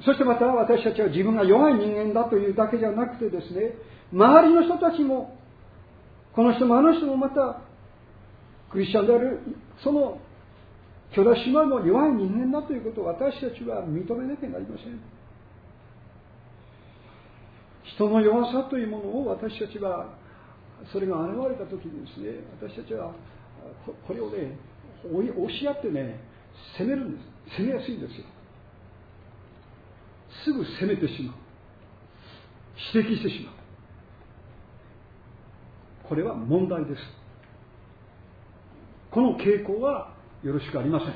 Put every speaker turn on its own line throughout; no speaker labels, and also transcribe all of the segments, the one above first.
そしてまた私たちは自分が弱い人間だというだけじゃなくてですね、周りの人たちも、この人もあの人もまたクリスチャンであるその兄弟姉妹も弱い人間だということを私たちは認めなきゃなりません。人の弱さというものを私たちは、それが現れた時にですね、私たちはこれをね、押し合ってね、責めるんです。責めやすいんですよ。すぐ責めてしまう。指摘してしまう。これは問題です。この傾向はよろしくありません。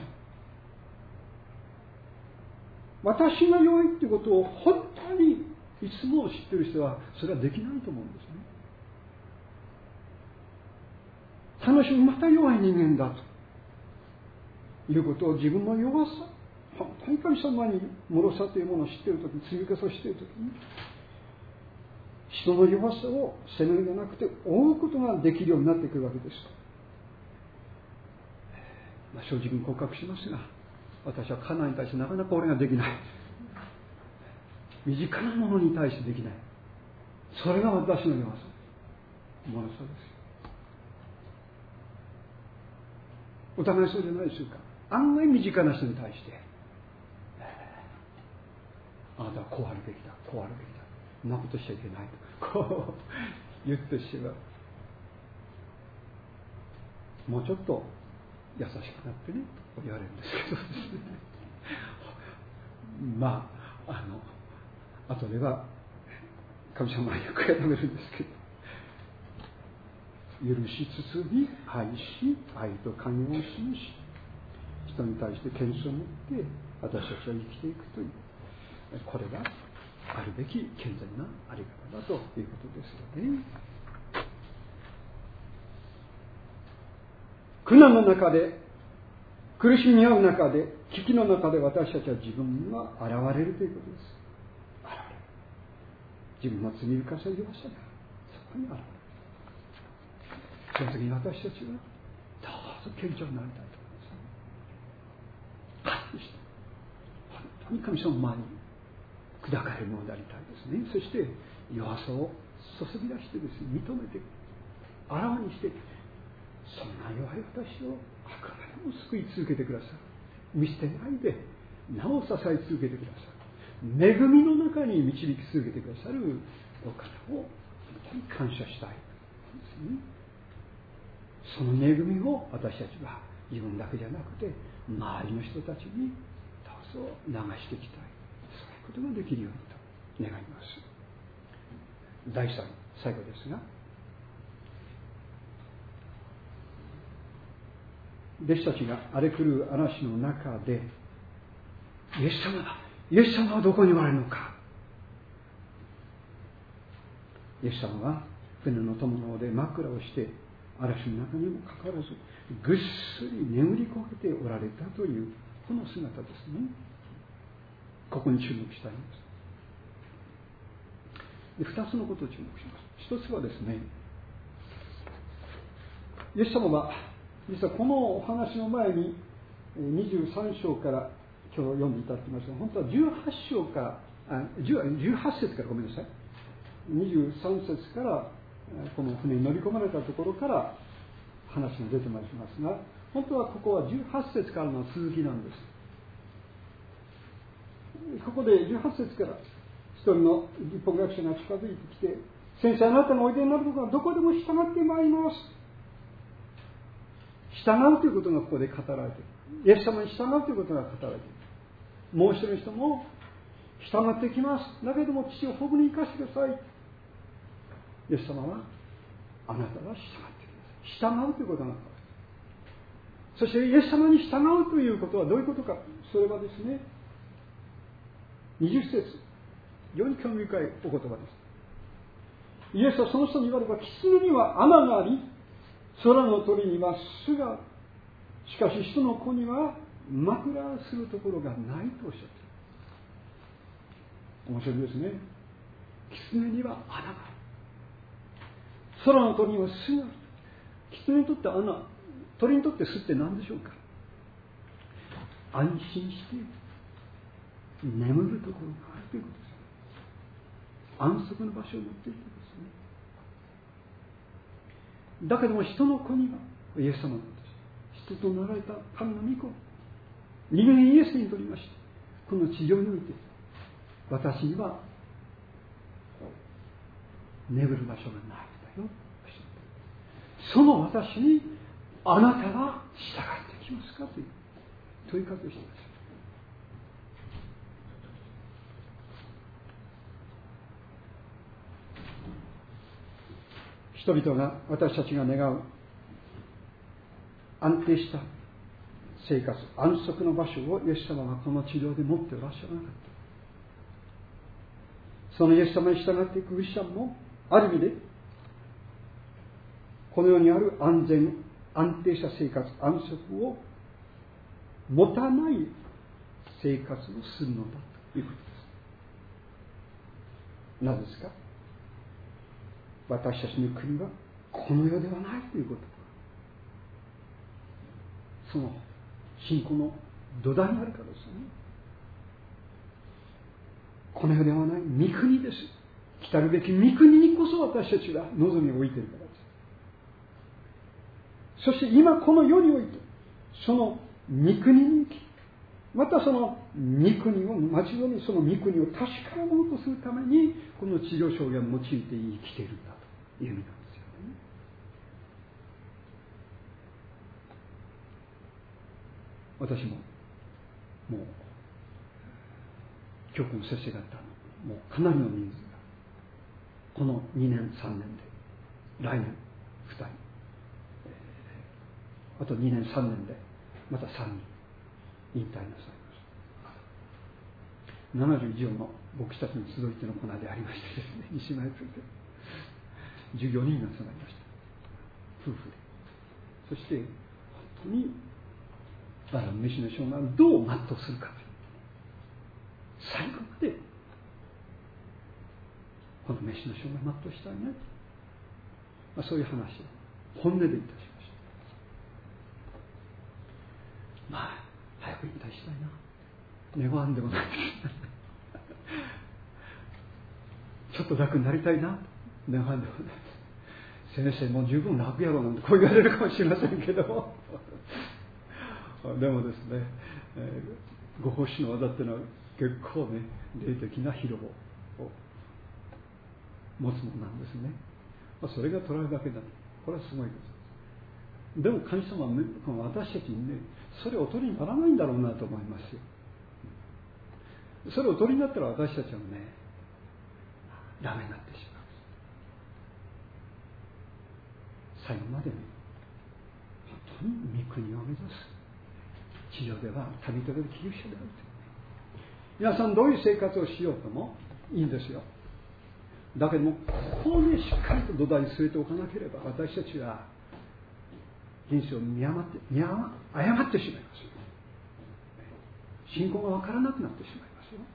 私が弱いということを本当にいつも知っている人はそれはできないと思うんですね。私もまた弱い人間だということを、自分の弱さ、本当に神様に脆さというものを知っているとき、積み重ねを知っているときに、人の弱さを責めるのではなくて追うことができるようになってくるわけです。正直に告白しますが、私は家内に対してなかなか俺ができない。身近なものに対してできない。それが私の弱さ、脆さです。お互いそうじゃないでしょうか。案外身近な人に対して、あなたはこうあるべきだ、こうあるべきだ、そんなことしちゃいけないとこう言ってしまう。もうちょっと優しくなってねと言われるんですけどですねまあ後では神様はよくやめるんですけど、許しつつに愛し、愛と寛容を示し、人に対して謙遜を持って私たちは生きていくという、これがあるべき健全なあり方だということですよね。苦難の中で、苦しみに遭う中で、危機の中で私たちは自分が現れるということです。自分の罪深さ、弱さがそこに現れる。その時に私たちはどうぞ謙虚になりたいと思います。本当に神様の前に砕かれるのでありたいですね。そして弱さを注ぎ出してですね、認めてあらわにして、そんな弱い私をあくまでも救い続けてください。見捨てないでなお支え続けてください。恵みの中に導き続けてくださるお方を本当に感謝したいですね。その恵みを私たちは自分だけじゃなくて周りの人たちにどうぞ流していきたい、そういうことができるようにと願います。第3、最後ですが、弟子たちが荒れ狂う嵐の中で、イエス様はどこにおられるのか。イエス様は船の友ので枕をして嵐の中にもかかわらずぐっすり眠りこけておられたというこの姿ですね。ここに注目したいんです。で、2つのことを注目します。1つはですね、イエス様は実はこのお話の前に23章から今日読んでいただきましたが、本当は18節からごめんなさい、23節からこの船に乗り込まれたところから話が出てまいりますが、本当はここは18節からの続きなんです。ここで18節から一人の立法学者が近づいてきて、先生、あなたがおいでになるところはどこでも従ってまいります。従うということがここで語られている。イエス様に従うということが語られている。もう一人の人も従ってきます。だけども父をほぶに生かしてください。イエス様はあなたは従ってください。従うということが語られている。そしてイエス様に従うということはどういうことか。それはですね、20節、非常に興味深いお言葉です。イエスはその人に言われば、狐には穴があり、空の鳥には巣がある。しかし人の子には枕するところがないとおっしゃっている。面白いですね。狐には穴がある。空の鳥には巣がある。狐にとって穴、鳥にとって巣って何でしょうか。安心して眠るところがあるということです。安息の場所を持っているんですね。だけども人の子にはイエス様なんです。人となられた神の御子、人間イエスにとりまして、この地上において私には眠る場所がないんだよ。その私にあなたが従ってきますかという問いかけをしています。人々が、私たちが願う安定した生活、安息の場所をイエス様がこの地上で持っておらっしゃらなかった。そのイエス様に従っていくクリスチャンもある意味でこの世にある安定した生活、安息を持たない生活をするのだということです。なぜですか？私たちの国はこの世ではないということ。その信仰の土台にあるからですね。この世ではない御国です。来たるべき御国にこそ私たちが望みを置いているからです。そして今この世においてその御国に行き、またその御国を待ち望み、その御国を確かなものとするためにこの地上生涯を用いて生きているんだという意味なんですよね。私ももう教区の先生方もうかなりの人数がこの2年3年で来年2人、あと2年3年でまた3人引退なさいます。70以上の牧師たちの集いというのがこの間ありましてですね、西前区で14人が集まりました。夫婦で。そして本当に飯の生涯をどう全うするかという最後までこの飯の生涯を全うしたいね、そういう話を本音でいたしました。早く引退したいな、願わんでもないちょっと楽になりたいな、願わんでもない先生もう十分楽やろうなんてこう言われるかもしれませんけどでもですね、ご奉仕の技っていうのは結構ね霊的な疲労を持つものなんですね。それが捉えるだけだとこれはすごいです。でも神様は私たちにねそれをお取りにならないんだろうなと思いますよ。それをお取りになったら私たちはねダメになってしまう。最後までね本当に御国を目指す地上では旅人で寄居者であるという、ね、皆さんどういう生活をしようともいいんですよ。だけどもここをねしっかりと土台に据えておかなければ私たちは人生を誤ってしまいますよ。信仰が分からなくなってしまいますよ。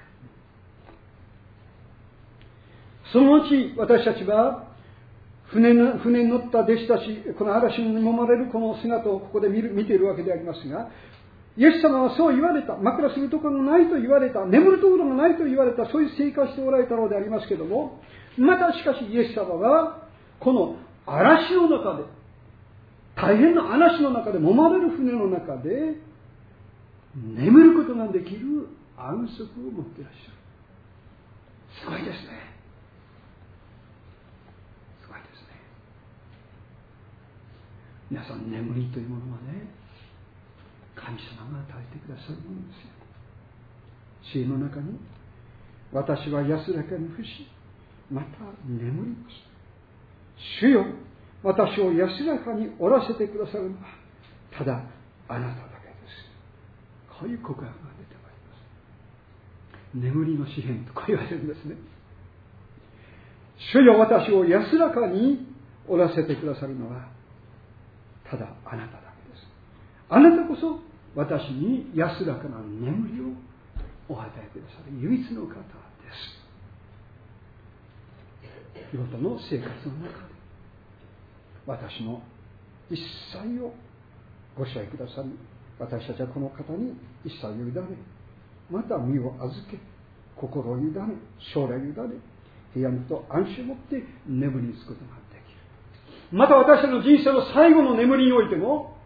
その後私たちは船に乗った弟子たち、この嵐に揉まれるこの姿をここで見ているわけでありますが、イエス様はそう言われた。枕するところがないと言われた。眠るところがないと言われた。そういう生活しておられたのでありますけれども、またしかしイエス様はこの嵐の中で、大変な嵐の中で揉まれる船の中で眠ることができる安息を持っていらっしゃる。すごいですね。すごいですね。皆さん、眠りというものはね神様が与えてくださるものですよ。知恵の中に私は安らかに伏しまた眠ります。主よ、私を安らかにおらせてくださるのはただあなただけです。こういう告白が出てまいります。眠りの詩篇とこう言われるんですね。主よ、私を安らかにおらせてくださるのはただあなただけです。あなたこそ私に安らかな眠りをお与えくださる唯一の方です。世の生活の中で私の一切をご支配くださり、私たちはこの方に一切を委ね、 また身を預け、心を委ね、将来を委ね、平安と安心を持って眠りにつくことができる。また私たちの人生の最後の眠りにおいても、